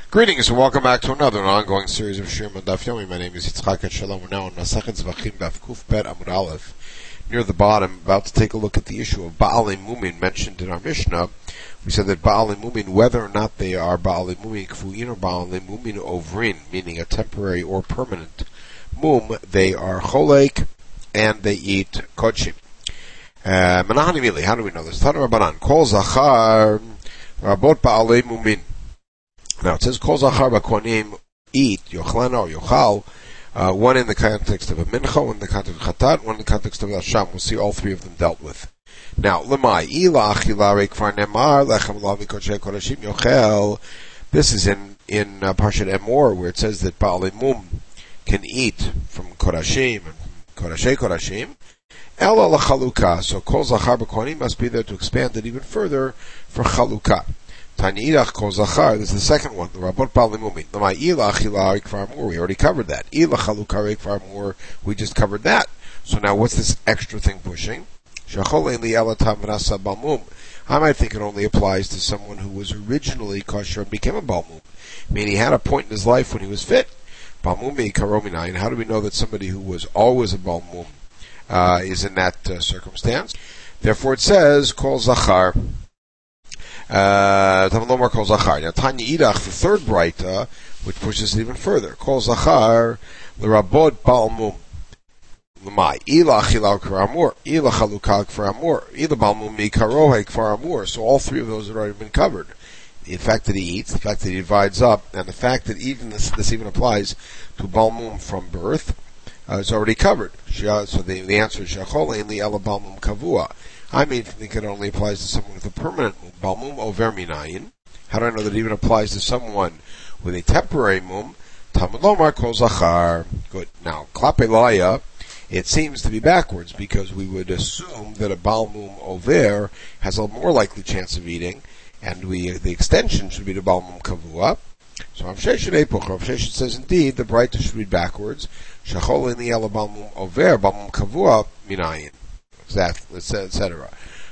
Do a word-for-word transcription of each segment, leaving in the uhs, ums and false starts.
Greetings and welcome back to another ongoing series of Shir Daf Yomi. My name is Yitzchak and Shalom. We're now on Masachet Zvachim Daf Kuf Bet Amud Aleph. Near the bottom, about to take a look at the issue of Ba'alei Mumin mentioned in our Mishnah. We said that Ba'alei Mumin, whether or not they are Ba'alei Mumin Kfu'in or Ba'alei Mumin Ovrin, meaning a temporary or permanent mum, they are Cholek and they eat Kodshim. Menachani Mili, how do we know this? Tana Rabbanan, Kol Zachar Rabot Ba'alei Mumin. Now it says Kol Zachar Ba'konim eat, Yochlana or Yochal, uh, one in the context of a mincha, one in the context of chatat, one in the context of Asham. We'll see all three of them dealt with. Now, Lemai, Ila Achila Rekvar Nemar, Lechem Lavi Kodshe Kodashim Yochel. This is in, in uh, Parshat Emor, where it says that Ba'alei Mum can eat from Kodashim and Kodashei Kodashim. Ela La Chalukah. So Kol Zachar Ba'konim must be there to expand it even further for Chalukah. Tani Irach Kol Zachar, this is the second one, the Rabot Ba'alei Mumin. Lamai Ila Achila Rekvar Amur, we already covered that. Ila Chalukah Rekvar Amur, we just covered that. So now what's this extra thing pushing? I might think it only applies to someone who was originally kosher and became a balmum. I mean, he had a point in his life when he was fit. Balmumi karominayin. How do we know that somebody who was always a balmum uh, is in that uh, circumstance? Therefore, it says Kol Zachar. Uh, Kol Zachar. Now, Tanya Idach, the third braita, which pushes it even further. Kol Zachar l'rabot balmum. L'mai ila achila k'var amur, ila chalukah k'var amur, ila balmum mikarohe k'var amur. So all three of those have already been covered. The fact that he eats, the fact that he divides up, and the fact that even this, this even applies to balmum from birth, uh, is already covered. So the, the answer is shachol ainli ela balmum kavua. I mean, think it only applies to someone with a permanent mum. Balmum over minayin. How do I know that it even applies to someone with a temporary mum? Talmud lomar kol zachar. Good. Now, klape laya, it seems to be backwards, because we would assume that a balmum over has a more likely chance of eating, and we the extension should be the balmum kavua. So Rav Sheshet Epoch, Rav Sheshet says indeed the braita should read backwards. Shachol in the ela balmum over, balmum kavua minayin. Exactly, et cetera.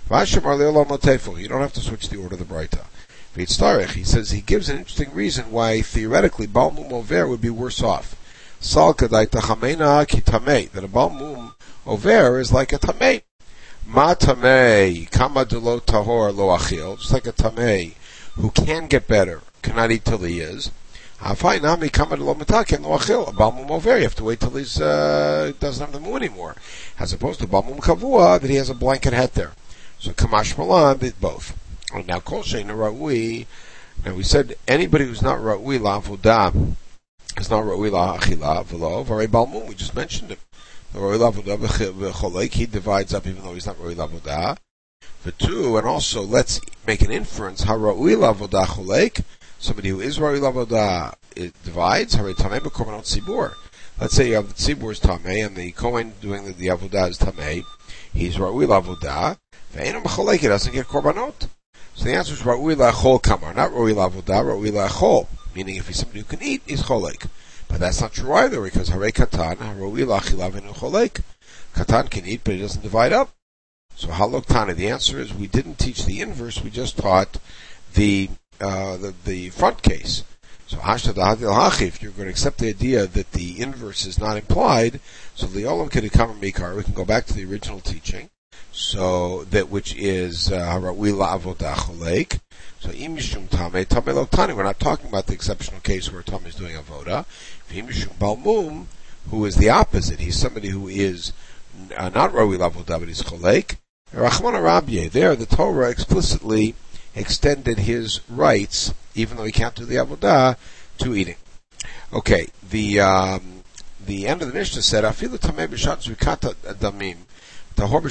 You don't have to switch the order of the braita. He says he gives an interesting reason why theoretically balmum over would be worse off. Sal kadai tachamena ki tamei, that a balmum over is like a tamei. Ma tamei kama delo tahor lo achil, just like a tamei who can get better, cannot eat till he is. Hafai nami kama delo mitaken lo achil. A balmum over, you have to wait till he's uh, doesn't have the moon anymore, as opposed to balmum kavua that he has a blanket head there. So kamash malan did both. And now kol shein ra'ui. Now we said anybody who's not ra'ui la'avodah is not ra'ui la'achila v'lo v'rei balmum. We just mentioned him. The ra'ui la'avodah v'cholek, he divides up even though he's not ra'ui la'avodah. For two, and also let's make an inference. Ha ra'ui la'avodah cholek. Somebody who is ra'ui la'avodah, it divides. Harei tamei b'korbanot tzibur. Let's say you have the tzibur is tamei and the kohen doing the, the avodah is tamei. He's ra'ui la'avodah. Ve'enam b'cholek, he doesn't get korbanot. So the answer is ra'ui la'achol kamar, not ra'ui la'avodah, ra'ui la'achol. Meaning if he's somebody who can eat, he's cholek. But that's not true either, because harei katan, ra'ui la'achila v'enu cholek. Katan can eat, but he doesn't divide up. So halok tani, the answer is we didn't teach the inverse, we just taught the uh, the, the front case. So hashtag hadil hachi, if you're going to accept the idea that the inverse is not implied, so liolam kedikam mikar, we can go back to the original teaching. So that which is ra'ui la'avodah cholek. So im yishum tamei tamei lo tani. We're not talking about the exceptional case where tamei is doing avodah. Im yishum balmum, who is the opposite. He's somebody who is uh, not ra'ui la'avodah, but he's cholek. Rachmana Rabye. There, the Torah explicitly extended his rights, even though he can't do the avodah, to eating. Okay, the um, the end of the Mishnah said, "Afilu tamei b'shat zrikat damim." Meaning,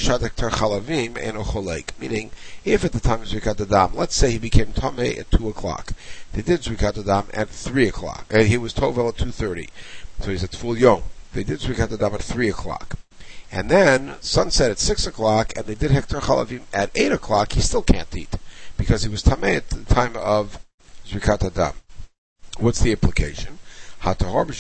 if at the time of Zrikat Adam, let's say he became Tameh at two o'clock, they did Zrikat Adam at three o'clock, and he was Tovel at two thirty, so he's at full Yom. They did Zrikat Adam at three o'clock. And then, sunset at six o'clock, and they did Hektar Chalavim at eight o'clock, he still can't eat, because he was Tameh at the time of Zrikat Adam. What's the implication? So if he was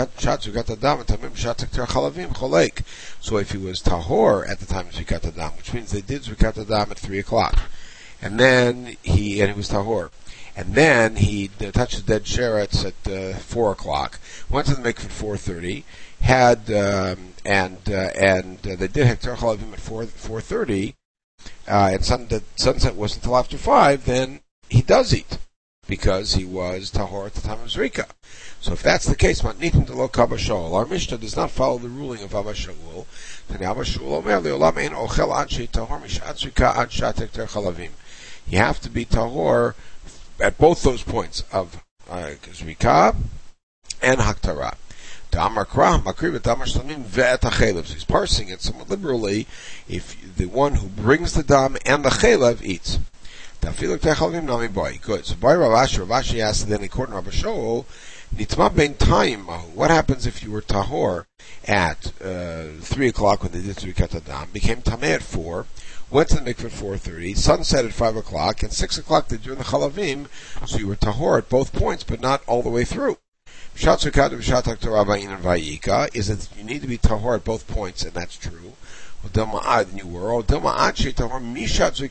tahor at the time of Zrikat Adam, which means they did Zrikat Adam at three o'clock, and then he and he was tahor, and then he uh, touched the dead sheretz at uh, four o'clock, went to the mikveh at four thirty, had, um, and, uh, and uh, they did Hektar Chalavim at four, four thirty, uh, and sun, the sunset wasn't until after five, then he does eat, because he was tahor at the time of Zrika. So if that's the case, matnitin delo kaba shaul, our Mishnah does not follow the ruling of Abba Shaul. Then Abba Shaul omer leolam ein ochel ad shei tahor mishat Zrika ad shat hektar chalavim. You have to be tahor at both those points of uh, Zrika and Haktara. Damar krah makriv damar shlamim ve'et hachelev. So he's parsing it somewhat liberally. If the one who brings the dam and the chelev eats. Good. So by Ravashi, Ravashi asked then according to Rabbi Shaul, Nitma ben time. What happens if you were tahor at uh, three o'clock when they did Zrikat Adam, became tameh at four, went to the mikveh at four thirty, sunset at five o'clock, and six o'clock they during the chalavim, so you were tahor at both points, but not all the way through. Is that you need to be tahor at both points, and that's true. Or you were, or maybe you have to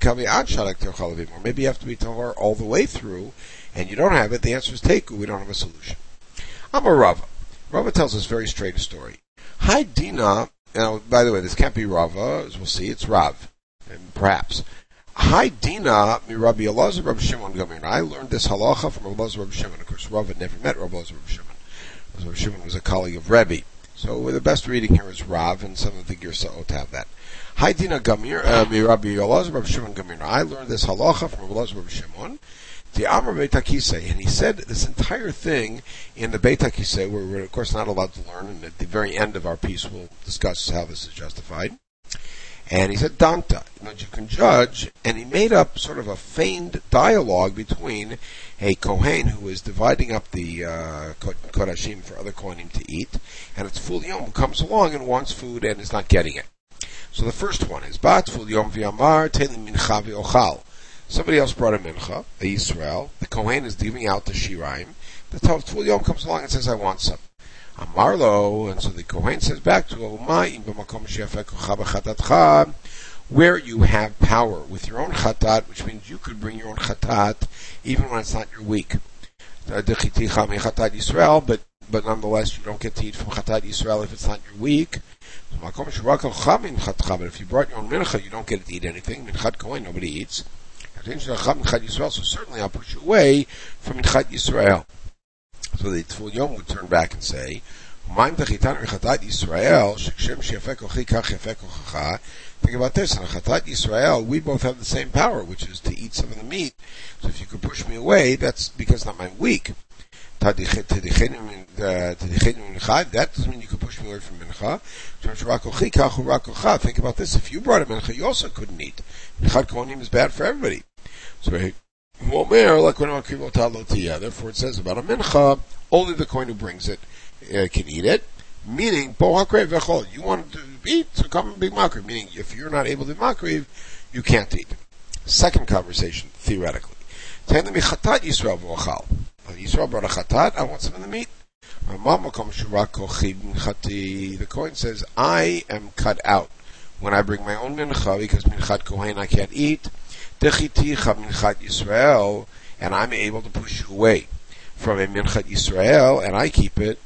be tahor all the way through, and you don't have it. The answer is teku. We don't have a solution. I'm a Rava. Rava tells us very straight a story. Hi Dina. Now, by the way, this can't be Rava, as we'll see. It's Rav, and perhaps. Hi Dina, mi Rabbi Elazar Rabbi Shimon Gamir. I learned this halacha from Rabbi Elazar Rabbi Shimon. Of course, Rava never met Rabbi Elazar Rabbi Shimon. Rabbi Shimon was a colleague of Rebbe. So the best reading here is Rav, and some of the Girsa'ot have that. Hi Dina Gamir, uh, mi Rabbi Elazar Rabbi Shimon Gamir. I learned this halacha from Rabbi Elazar Rabbi Shimon. The Amar Beit HaKisei, and he said this entire thing in the Beit HaKisei, where we're of course not allowed to learn, and at the very end of our piece we'll discuss how this is justified. And he said, Danta, that you can judge, and he made up sort of a feigned dialogue between a Kohen who is dividing up the uh, Kodashim for other Kohanim to eat, and it's Tzful Yom who comes along and wants food and is not getting it. So the first one is, Bat Tzful Yom v'yamar telim mincha v'ochal. Somebody else brought a mincha, a Yisrael. The Kohen is giving out the Shiraim. The Tzful Yom comes along and says, I want some. Amarlo, and so the Kohen says back to him, where you have power with your own chatat, which means you could bring your own chatat even when it's not your week. But but nonetheless, you don't get to eat from chatat Yisrael if it's not your week. But if you brought your own mincha, you don't get to eat anything. Minchat Kohen, nobody eats. So certainly I'll push you away from Minchat Yisrael. So the Tzful Yom would turn back and say, think about this, in Chatat Yisrael, we both have the same power, which is to eat some of the meat. So if you could push me away, that's because I'm not weak. That doesn't mean you could push me away from Mincha. Think about this, if you brought a Mincha, you also couldn't eat. Minchat Kohanim is bad for everybody. So therefore it says about a mincha, only the Kohen who brings it uh, can eat it. Meaning, you want to eat, so come and be makriv. Meaning, if you're not able to makriv, you can't eat. Second conversation, theoretically. Yisrael brought a chatat, I want some of the meat. The Kohen says, I am cut out when I bring my own mincha, because minchat Kohen I can't eat. Yisrael, and I'm able to push you away from a Minchat Yisrael, and I keep it.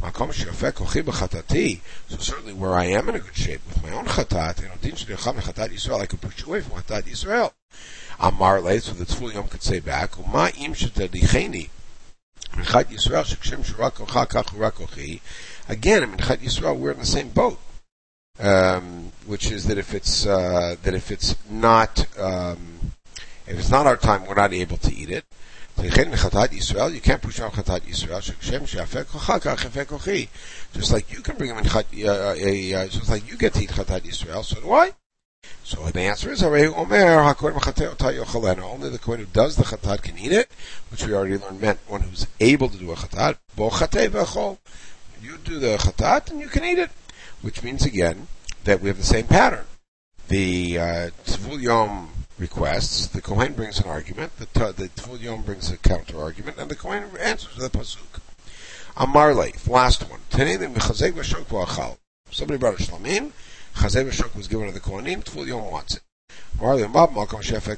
So certainly where I am in a good shape with my own chatat, I can push you away from chatat Yisrael. Amar le, so the Tzful Yom could say back, again, in Minchat Yisrael, we're in the same boat. Um, which is that if it's uh, that if it's not um, if it's not our time, we're not able to eat it. You can't push out chatat Yisrael. Just like you can bring him in chat, uh, a, uh, just like you get to eat chatat Yisrael, so do I. So the answer is only the Kohen who does the chatat can eat it, which we already learned meant one who's able to do a chatat. You do the chatat and you can eat it. Which means again that we have the same pattern. The uh, Tzful Yom requests, the Kohen brings an argument, the, the Tzful Yom brings a counter argument, and the Kohen answers with a pasuk. Amarle, the last one. Somebody brought a shlamim, chazei v'shok was given to the Kohanim, Tzful Yom wants it. You can bring a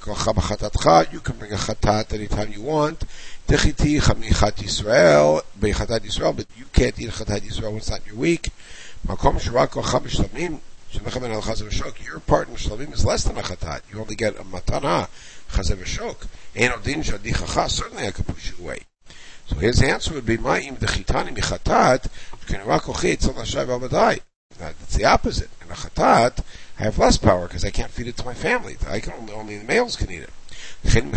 chatat anytime you want. But you can't eat a chatat Yisrael when it's not your week. Your part in Shlamim is less than a chatat. You only get a matana, chazev v'shok. Certainly I could push you away. So his answer would be, Ma'im dechitani michatat, that's the opposite. In a chatat, I have less power because I can't feed it to my family. I can only, only the males can eat it. If I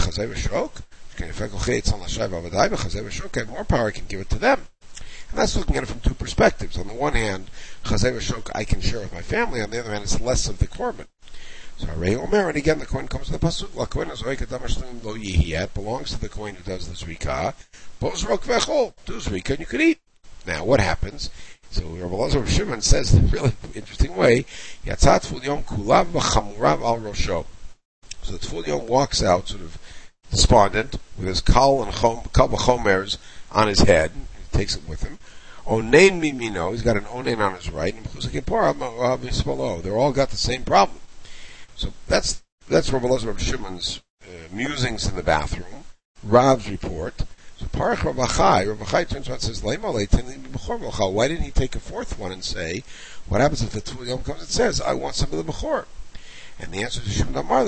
have more power, I can give it to them. And that's looking at it from two perspectives. On the one hand, chazay v'shok I can share with my family. On the other hand, it's less of the korban. So Arei Omer, and again the kohen comes to the pasuk. La kohen azoik adam hashlim lo yihiyat belongs to the kohen who does the zrika. Bozrok v'echol, do zrika and you can eat. Now what happens? So Rabbi Elazar of Shimon says in a really interesting way, Yatzat Tful Yom kulav v'chamurav al rosho. So the Tful Yom walks out sort of despondent with his kal and chom, kal v'chomers on his head. He takes it with him. Onein mimino, he's got an onein on his right, and they're all got the same problem. So that's that's Rabbi Elazar of Shimon's uh, musings in the bathroom. Rav's report. So Parach Rav Achai, Rav Achai turns around and says, why didn't he take a fourth one and say, what happens if the Tful Yom comes and says, I want some of the Bechor? And the answer to Shimon Amar,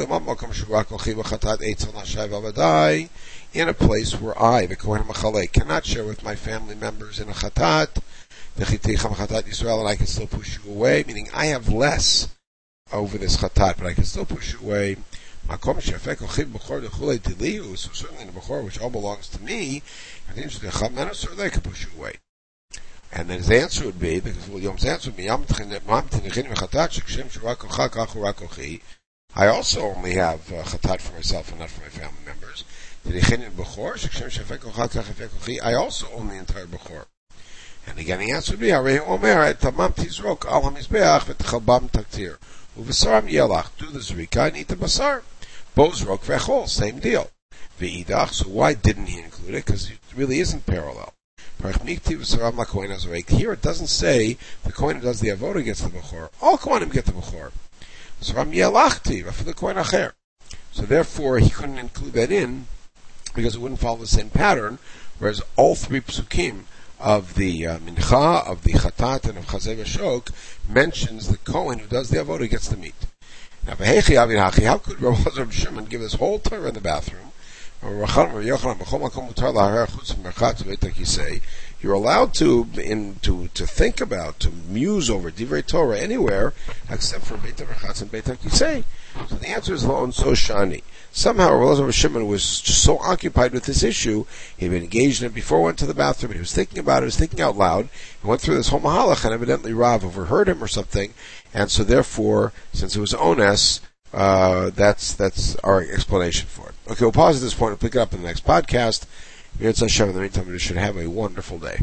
in a place where I, the Kohen Machalek, cannot share with my family members in a Chatat, and I can still push you away, meaning I have less over this Chatat, but I can still push you away. So certainly the Bechor, which all belongs to me, I can push you away. And then his answer would be, because Yom's answer would be, I also only have uh, chatat for myself and not for my family members. I also own the entire Bechor. And again the answer would be, do the zrika and eat the basar. Bozrok v'echol, same deal. V'idach, so why didn't he include it? Because it really isn't parallel. Here it doesn't say the kohen who does the avodah gets the bechor. All kohanim get the bechor. For the kohen acher. So therefore he couldn't include that in because it wouldn't follow the same pattern. Whereas all three psukim of the uh, mincha, of the chatat, and of chazay v'shok mentions the kohen who does the avodah gets the meat. Now, how could Rabbi Elazar of Shimon give this whole Torah in the bathroom? You're allowed to in to to think about, to muse over Divrei Torah anywhere except for Beit HaMerchatz and Beit HaKisei. So the answer is lo and so shani. Somehow Rabbi Elazar of Shimon was just so occupied with this issue, he had been engaged in it before he went to the bathroom, and he was thinking about it, he was thinking out loud, he went through this whole mahalach, and evidently Rav overheard him or something, and so therefore, since it was ones, uh, that's that's our explanation for it. Okay, we'll pause at this point and pick it up in the next podcast. In the meantime, we should have a wonderful day.